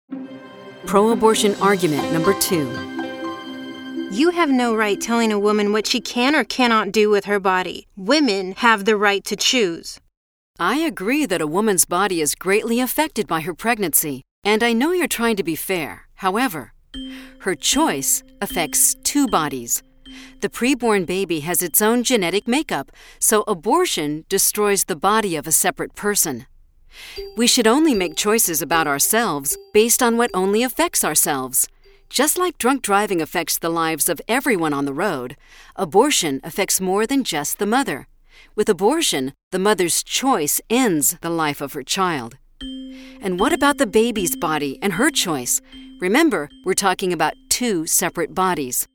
Pro-abortion argument number 2. You have no right telling a woman what she can or cannot do with her body. Women have the right to choose. I agree that a woman's body is greatly affected by her pregnancy, and I know you're trying to be fair. However, her choice affects 2 bodies. The preborn baby has its own genetic makeup, so abortion destroys the body of a separate person. We should only make choices about ourselves based on what only affects ourselves. Just like drunk driving affects the lives of everyone on the road, abortion affects more than just the mother. With abortion, the mother's choice ends the life of her child. And what about the baby's body and her choice? Remember, we're talking about 2 separate bodies.